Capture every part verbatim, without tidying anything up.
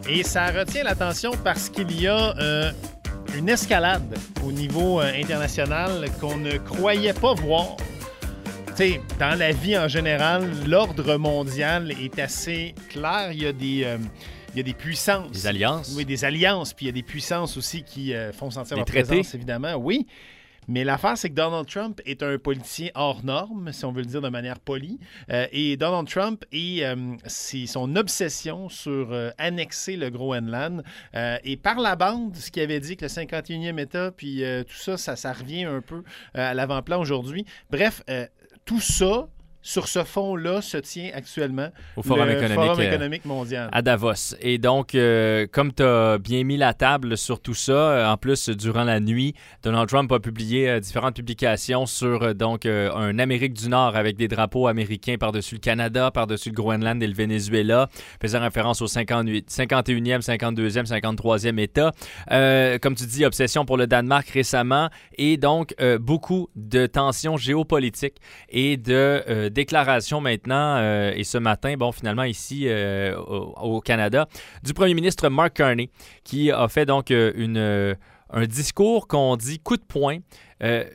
Et ça retient l'attention parce qu'il y a euh, une escalade au niveau euh, international qu'on ne croyait pas voir. T'sais, dans la vie en général, l'ordre mondial est assez clair. Il y a des, euh, il y a des puissances. Des alliances. Oui, des alliances. Puis il y a des puissances aussi qui euh, font sentir des leur traités. présence, évidemment. Oui. Mais l'affaire, c'est que Donald Trump est un politicien hors norme, si on veut le dire de manière polie. Euh, et Donald Trump, et, euh, c'est son obsession sur euh, annexer le Groenland. Euh, et par la bande, ce qu'il avait dit que le cinquante et unième État, puis euh, tout ça, ça, ça revient un peu euh, à l'avant-plan aujourd'hui. Bref, euh, tout ça, sur ce fond-là, se tient actuellement au Forum le économique, Forum économique mondial. À Davos. Et donc, euh, comme tu as bien mis la table sur tout ça, euh, en plus, durant la nuit, Donald Trump a publié euh, différentes publications sur euh, donc euh, un Amérique du Nord avec des drapeaux américains par-dessus le Canada, par-dessus le Groenland et le Venezuela, faisant référence au cinquante-huit, cinquante et unième, cinquante-deuxième, cinquante-troisième État. Euh, comme tu dis, obsession pour le Danemark récemment et donc euh, beaucoup de tensions géopolitiques et de euh, déclaration maintenant, euh, et ce matin, bon, finalement, ici euh, au, au Canada, du premier ministre Mark Carney, qui a fait donc euh, une, euh, un discours qu'on dit coup de poing, euh,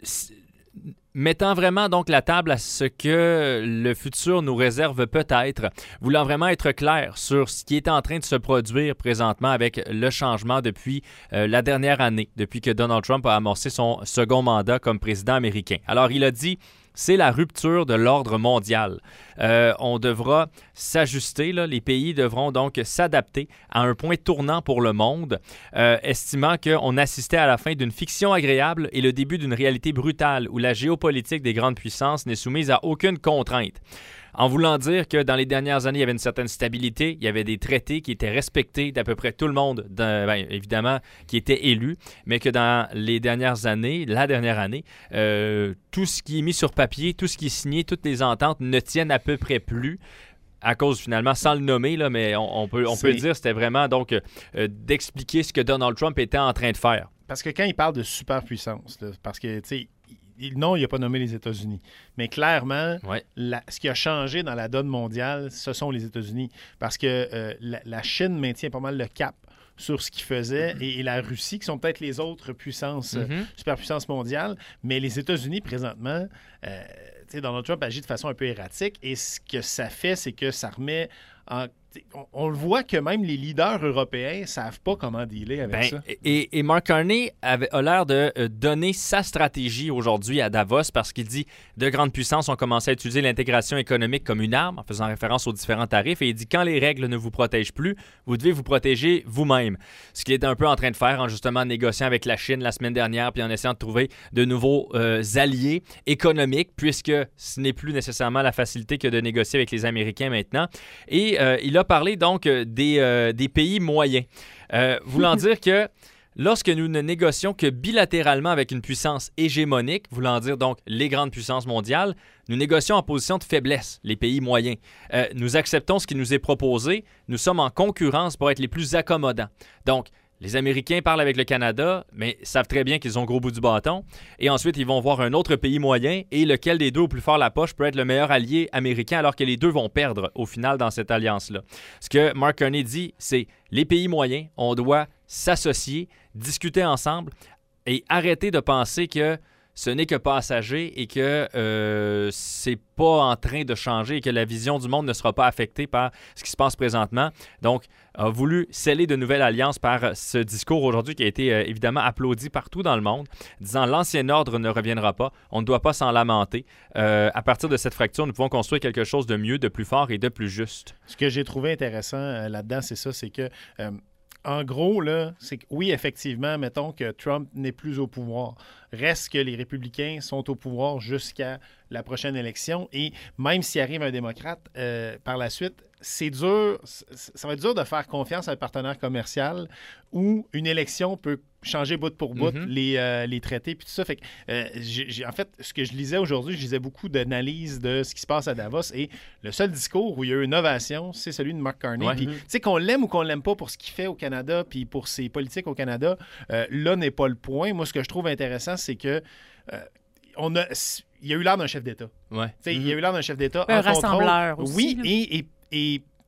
mettant vraiment donc la table à ce que le futur nous réserve peut-être, voulant vraiment être clair sur ce qui est en train de se produire présentement avec le changement depuis euh, la dernière année, depuis que Donald Trump a amorcé son second mandat comme président américain. Alors, il a dit: c'est la rupture de l'ordre mondial. Euh, on devra s'ajuster, là. Les pays devront donc s'adapter à un point tournant pour le monde, euh, estimant qu'on assistait à la fin d'une fiction agréable et le début d'une réalité brutale où la géopolitique des grandes puissances n'est soumise à aucune contrainte. En voulant dire que dans les dernières années, il y avait une certaine stabilité, il y avait des traités qui étaient respectés d'à peu près tout le monde, dans, bien, évidemment, qui étaient élus, mais que dans les dernières années, la dernière année, euh, tout ce qui est mis sur papier, tout ce qui est signé, toutes les ententes ne tiennent à peu près plus. À cause, finalement, sans le nommer, là, mais on, on peut, on peut dire que c'était vraiment donc euh, d'expliquer ce que Donald Trump était en train de faire. Parce que quand il parle de superpuissance, là, parce que, tu sais, non, il n'a pas nommé les États-Unis. Mais clairement, ouais. la, ce qui a changé dans la donne mondiale, ce sont les États-Unis. Parce que euh, la, la Chine maintient pas mal le cap sur ce qu'il faisait mm-hmm. et, et la Russie, qui sont peut-être les autres puissances, mm-hmm. euh, superpuissances mondiales. Mais les États-Unis, présentement, euh, Donald Trump agit de façon un peu erratique. Et ce que ça fait, c'est que ça remet en... On, on le voit que même les leaders européens ne savent pas comment dealer avec ben, ça. Et, et Mark Carney avait, a l'air de euh, donner sa stratégie aujourd'hui à Davos parce qu'il dit de grandes puissances ont commencé à utiliser l'intégration économique comme une arme en faisant référence aux différents tarifs. Et il dit quand les règles ne vous protègent plus, vous devez vous protéger vous-même. Ce qu'il est un peu en train de faire en justement négociant avec la Chine la semaine dernière puis en essayant de trouver de nouveaux euh, alliés économiques puisque ce n'est plus nécessairement la facilité que de négocier avec les Américains maintenant. Et euh, il a parlé donc des, euh, des pays moyens, euh, voulant dire que lorsque nous ne négocions que bilatéralement avec une puissance hégémonique, voulant dire donc les grandes puissances mondiales, nous négocions en position de faiblesse, les pays moyens. Euh, nous acceptons ce qui nous est proposé, nous sommes en concurrence pour être les plus accommodants. Donc, les Américains parlent avec le Canada, mais savent très bien qu'ils ont gros bout du bâton. Et ensuite, ils vont voir un autre pays moyen et lequel des deux au plus fort la poche peut être le meilleur allié américain alors que les deux vont perdre au final dans cette alliance-là. Ce que Mark Carney dit, c'est les pays moyens, on doit s'associer, discuter ensemble et arrêter de penser que ce n'est que passager et que euh, c'est pas en train de changer et que la vision du monde ne sera pas affectée par ce qui se passe présentement. Donc, a voulu sceller de nouvelles alliances par ce discours aujourd'hui qui a été euh, évidemment applaudi partout dans le monde, disant l'ancien ordre ne reviendra pas, on ne doit pas s'en lamenter. Euh, à partir de cette fracture, nous pouvons construire quelque chose de mieux, de plus fort et de plus juste. Ce que j'ai trouvé intéressant euh, là-dedans, c'est ça, c'est que... Euh, En gros, là, c'est que oui, effectivement, mettons que Trump n'est plus au pouvoir. Reste que les républicains sont au pouvoir jusqu'à la prochaine élection. Et même s'il arrive un démocrate euh, par la suite, c'est dur, ça va être dur de faire confiance à un partenaire commercial où une élection peut changer bout pour bout mm-hmm. les, euh, les traités puis tout ça. Fait que, euh, j'ai, j'ai, en fait, ce que je lisais aujourd'hui, je lisais beaucoup d'analyses de ce qui se passe à Davos et le seul discours où il y a eu une ovation, c'est celui de Mark Carney. Ouais. Puis, tu sais, qu'on l'aime ou qu'on l'aime pas pour ce qu'il fait au Canada puis pour ses politiques au Canada, euh, là n'est pas le point. Moi, ce que je trouve intéressant, c'est que euh, on a, il y a eu l'air d'un chef d'État. Ouais. Tu sais, mm-hmm. il y a eu l'air d'un chef d'État un en rassembleur contrôle. aussi. Oui, là. et, et, et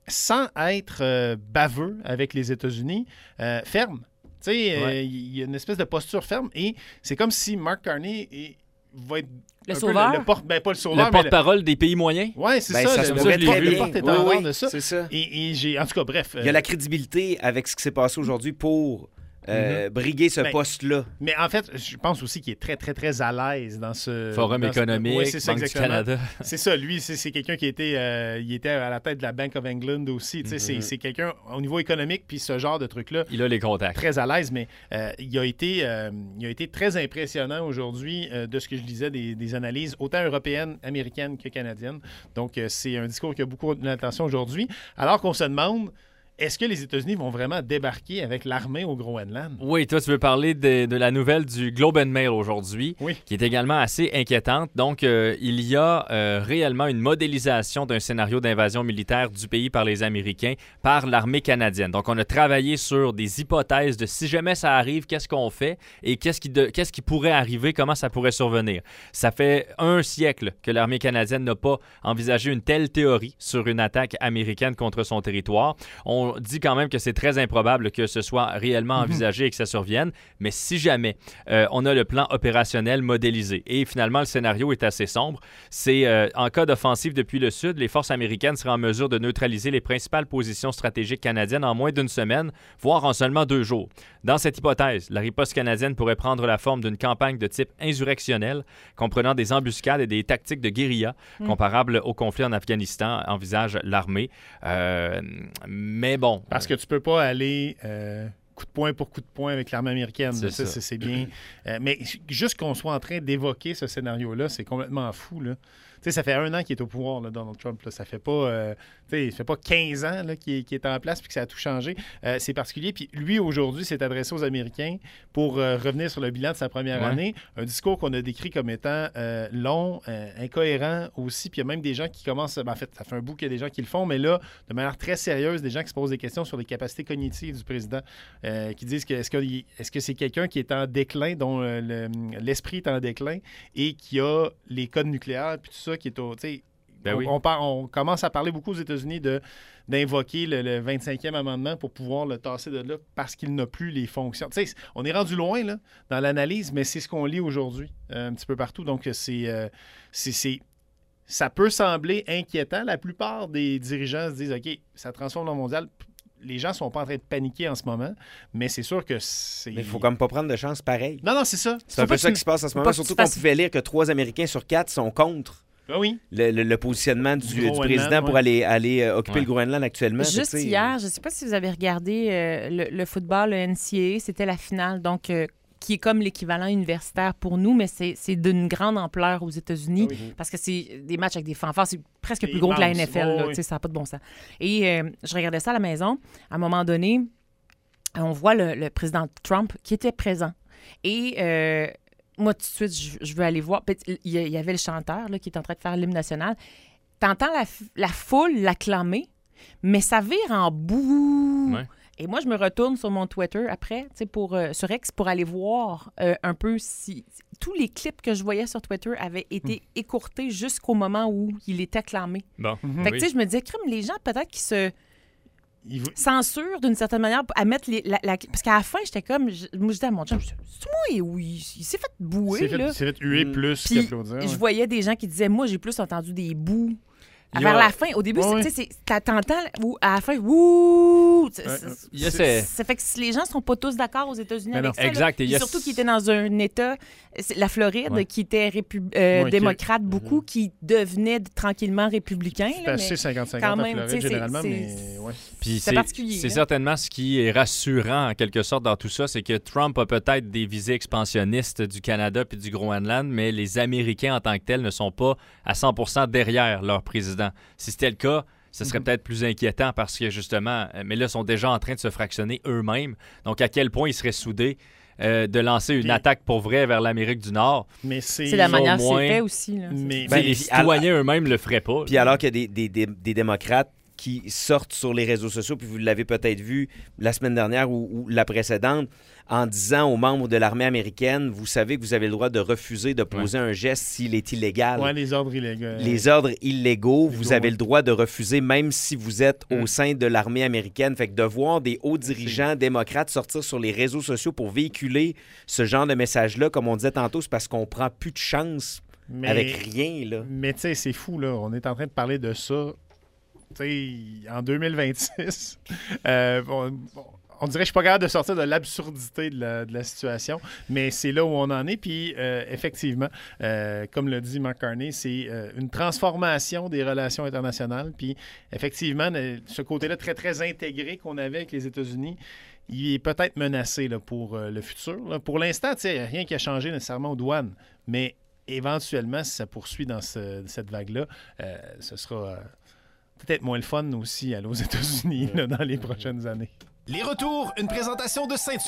sans être euh, baveux avec les États-Unis, euh, ferme. Tu sais, il ouais. euh, y a une espèce de posture ferme et c'est comme si Mark Carney est, va être le sauveur? Le, le porte, ben pas le sauveur, le porte-parole le... des pays moyens. Oui, c'est ben, ça. ça le, le, le, le, le porte-étendard oui, oui, de ça. C'est ça. Et, et j'ai, en tout cas, bref. Il y a euh... la crédibilité avec ce qui s'est passé aujourd'hui pour euh, mm-hmm. briguer ce ben, poste-là. Mais en fait, je pense aussi qu'il est très, très, très à l'aise dans ce... Forum dans économique, ce... oui, c'est ça, Banque du Canada. C'est ça, lui, c'est, c'est quelqu'un qui était, euh, il était à la tête de la Bank of England aussi. Mm-hmm. c'est, c'est quelqu'un, au niveau économique, puis ce genre de truc-là... Il a les contacts. Très à l'aise, mais euh, il, a été, euh, il a été très impressionnant aujourd'hui euh, de ce que je lisais des, des analyses, autant européennes, américaines que canadiennes. Donc, euh, c'est un discours qui a beaucoup d'attention aujourd'hui. Alors qu'on se demande... Est-ce que les États-Unis vont vraiment débarquer avec l'armée au Groenland? Oui, toi, tu veux parler de, de la nouvelle du Globe and Mail aujourd'hui, oui. qui est également assez inquiétante. Donc, euh, il y a euh, réellement une modélisation d'un scénario d'invasion militaire du pays par les Américains, par l'armée canadienne. Donc, on a travaillé sur des hypothèses de si jamais ça arrive, qu'est-ce qu'on fait et qu'est-ce qui, de, qu'est-ce qui pourrait arriver, comment ça pourrait survenir. Ça fait un siècle que l'armée canadienne n'a pas envisagé une telle théorie sur une attaque américaine contre son territoire. On On dit quand même que c'est très improbable que ce soit réellement envisagé et que ça survienne, mais si jamais, euh, on a le plan opérationnel modélisé. Et finalement, le scénario est assez sombre. C'est euh, en cas d'offensive depuis le sud, les forces américaines seraient en mesure de neutraliser les principales positions stratégiques canadiennes en moins d'une semaine, voire en seulement deux jours. Dans cette hypothèse, la riposte canadienne pourrait prendre la forme d'une campagne de type insurrectionnel, comprenant des embuscades et des tactiques de guérilla mm. comparables au conflit en Afghanistan, envisage l'armée. Euh, mais bon. Parce que tu peux pas aller euh, coup de poing pour coup de poing avec l'armée américaine. C'est, ça, ça. C'est, c'est bien. Euh, mais juste qu'on soit en train d'évoquer ce scénario-là, c'est complètement fou, là. Tu sais, ça fait un an qu'il est au pouvoir, là, Donald Trump. Là. Ça fait pas, euh, tu sais, ça fait pas quinze ans là, qu'il, est, qu'il est en place puis que ça a tout changé. Euh, c'est particulier. Puis lui, aujourd'hui, s'est adressé aux Américains pour euh, revenir sur le bilan de sa première ouais. année. Un discours qu'on a décrit comme étant euh, long, euh, incohérent aussi. Puis il y a même des gens qui commencent... Ben, en fait, ça fait un bout qu'il y a des gens qui le font, mais là, de manière très sérieuse, des gens qui se posent des questions sur les capacités cognitives du président, euh, qui disent que est-ce, que est-ce que c'est quelqu'un qui est en déclin, dont euh, le, l'esprit est en déclin et qui a les codes nucléaires puis tout ça, qui est au... Ben on, oui. on, par, on commence à parler beaucoup aux États-Unis de, d'invoquer le, le vingt-cinquième amendement pour pouvoir le tasser de là parce qu'il n'a plus les fonctions. Tu sais, on est rendu loin là, dans l'analyse, mais c'est ce qu'on lit aujourd'hui euh, un petit peu partout. Donc, c'est, euh, c'est, c'est, ça peut sembler inquiétant. La plupart des dirigeants se disent « OK, ça transforme le mondial ». Les gens ne sont pas en train de paniquer en ce moment, mais c'est sûr que c'est... Mais il faut comme pas prendre de chance pareil. Non, non, c'est ça. C'est un peu ça qui se passe en ce moment, surtout qu'on pouvait lire que trois Américains sur quatre sont contre ah oui. le, le, le positionnement du, du, du président pour ouais. aller, aller euh, occuper ouais. le Groenland actuellement. Juste hier, je ne sais pas si vous avez regardé euh, le, le football, le N C A A, c'était la finale, donc... Euh, qui est comme l'équivalent universitaire pour nous, mais c'est, c'est d'une grande ampleur aux États-Unis, ah oui. parce que c'est des matchs avec des fanfares, c'est presque plus gros que la N F L, oh, là, oui. ça n'a pas de bon sens. Et euh, je regardais ça à la maison, à un moment donné, on voit le, le président Trump qui était présent. Et euh, moi, tout de suite, je, je veux aller voir, il y avait le chanteur là, qui est en train de faire l'hymne national. T'entends la, la foule l'acclamer, mais ça vire en boue. Ouais. Et moi, je me retourne sur mon Twitter après, pour, euh, sur X, pour aller voir euh, un peu si... Tous les clips que je voyais sur Twitter avaient été mmh. écourtés jusqu'au moment où il était acclamé. Bon. Mmh. Fait que, oui. tu sais, je me disais, crime, les gens, peut-être qui se il veut... censurent d'une certaine manière à mettre les... La, la... Parce qu'à la fin, j'étais comme... Je, moi, je disais à mon chum, c'est moi, oui, il s'est fait bouer, il s'est là. Il s'est fait huer mmh. plus Puis, qu'applaudir. Ouais. Je voyais des gens qui disaient, moi, j'ai plus entendu des bouts. A... Vers la fin, au début, ouais, c'est, c'est, t'entends, ou à la fin, wouh! Ouais, c'est, c'est, ça fait que les gens ne sont pas tous d'accord aux États-Unis mais avec non. ça. Exact. Et, et surtout qu'ils étaient dans un État, la Floride, ouais. qui était répu- euh, ouais, démocrate qui... beaucoup, mm-hmm. qui devenait tranquillement républicain. C'est assez cinquante cinquante à Floride, généralement, c'est, mais ouais. Puis c'est, c'est particulier. C'est hein? certainement ce qui est rassurant, en quelque sorte, dans tout ça, c'est que Trump a peut-être des visées expansionnistes du Canada puis du Groenland, mais les Américains en tant que tels ne sont pas à cent pour cent derrière leur président. Si c'était le cas, ce serait mm-hmm. peut-être plus inquiétant parce que, justement, mais là, ils sont déjà en train de se fractionner eux-mêmes. Donc, à quel point ils seraient soudés euh, de lancer une Puis, attaque pour vrai vers l'Amérique du Nord? Mais c'est, c'est la manière moins... c'est fait aussi. Là. Mais, ben, les citoyens alors... eux-mêmes le feraient pas. Puis alors qu'il y a des, des, des, des démocrates qui sortent sur les réseaux sociaux, puis vous l'avez peut-être vu la semaine dernière ou, ou la précédente, en disant aux membres de l'armée américaine, vous savez que vous avez le droit de refuser de poser ouais. un geste s'il est illégal. Oui, les ordres illégaux. Les ordres illégaux, les vous droits. avez le droit de refuser même si vous êtes mm. au sein de l'armée américaine. Fait que de voir des hauts dirigeants c'est... démocrates sortir sur les réseaux sociaux pour véhiculer ce genre de message-là, comme on disait tantôt, c'est parce qu'on prend plus de chance mais... avec rien. Là. Mais tu sais, c'est fou, là. On est en train de parler de ça. Tu sais, en deux mille vingt-six, euh, on, on dirait que je suis pas capable de sortir de l'absurdité de la, de la situation, mais c'est là où on en est. Puis, euh, effectivement, euh, comme le dit Mark Carney, c'est euh, une transformation des relations internationales. Puis, effectivement, ce côté-là très, très intégré qu'on avait avec les États-Unis, il est peut-être menacé là, pour euh, le futur. Là. Pour l'instant, rien qui a changé nécessairement aux douanes, mais éventuellement, si ça poursuit dans ce, cette vague-là, euh, ce sera... Euh, peut-être moins le fun aussi aller aux États-Unis là, dans les prochaines années. Les retours, une présentation de Ceinture.